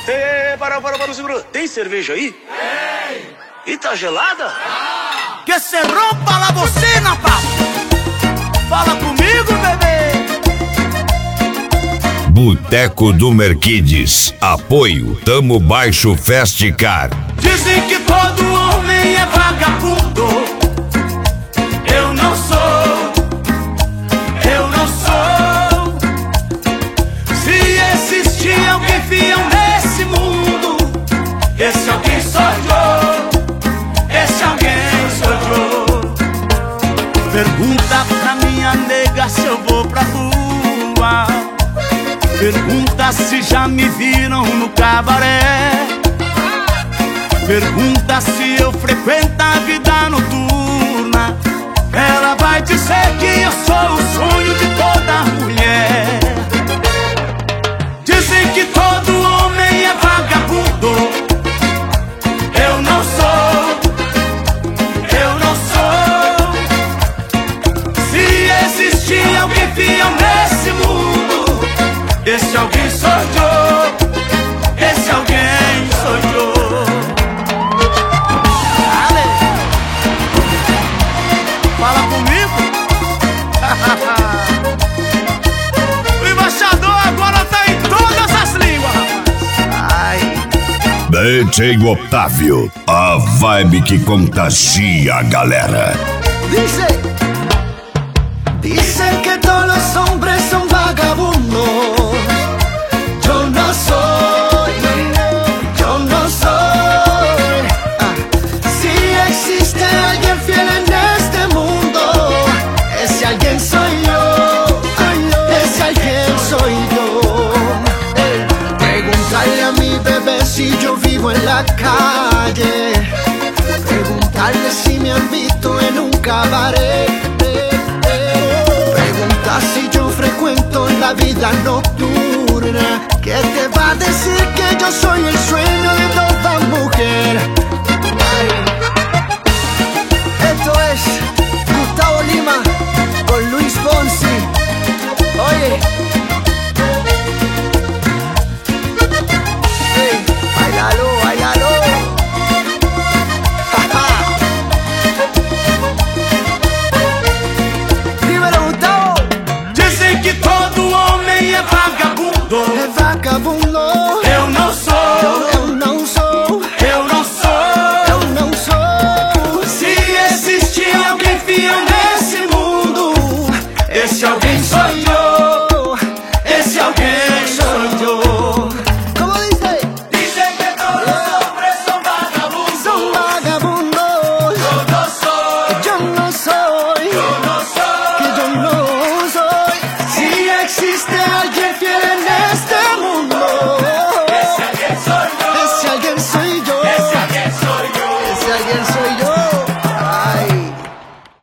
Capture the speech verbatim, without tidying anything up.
Ê, para, para, para, segura. Tem cerveja aí? Tem. E tá gelada? Ah. Que se rompa la bocina, papo. Fala comigo, bebê. Boteco do Merquides. Apoio Tamo Baixo Festicar. Dizem que todo homem é vagabundo. Eu não sou. Eu não sou. Se existir alguém fiel nesse mundo, esse alguém sou eu. Esse alguém sou eu. Pergunta pra minha nega se eu vou pra rua. Pergunta se já me viram no cabaré. Pergunta se eu frequento a vida noturna. Ela vai dizer que eu sou o sonho de toda mulher. Dizem que todo homem é vagabundo. Eu não sou. Eu não sou. Se existir alguém fiel nesse mundo, esse alguém sou eu. Esse alguém sou eu. Fala comigo. O embaixador agora tá em todas as línguas. Ai. D J Otávio, a vibe que contagia a galera. Dice, dicen que todos los hombres son vagabundos. Yo no soy, yo no soy. Ah, si existe alguien fiel en este mundo, ese alguien soy yo. Ese alguien soy yo. Eh, Preguntarle a mi bebé si yo vivo en la calle. Preguntarle si me han visto en un cabaret. Pregunta si yo frecuento la vida nocturna. ¿Qué te va a decir que yo soy el sueño de toda mujer? Ay. Esto es Gustavo Lima con Luis Fonsi. Oye, hey, bailalo, bailalo. Dímelo, Gustavo. Dicen que todo homem é vagabundo. É vagabundo. Eu não sou. Eu não sou. Eu não sou. Eu não sou. Se existir alguém fiel nesse mundo, esse alguém sou eu. Esse alguém sou eu. Como dice? Dicen que todos los hombres son vagabundos. Son vagabundos. Yo no soy. Yo no soy. Yo no soy. Que yo no soy. Si existe alguien fiel en este mundo, ese alguien soy yo. Ese alguien soy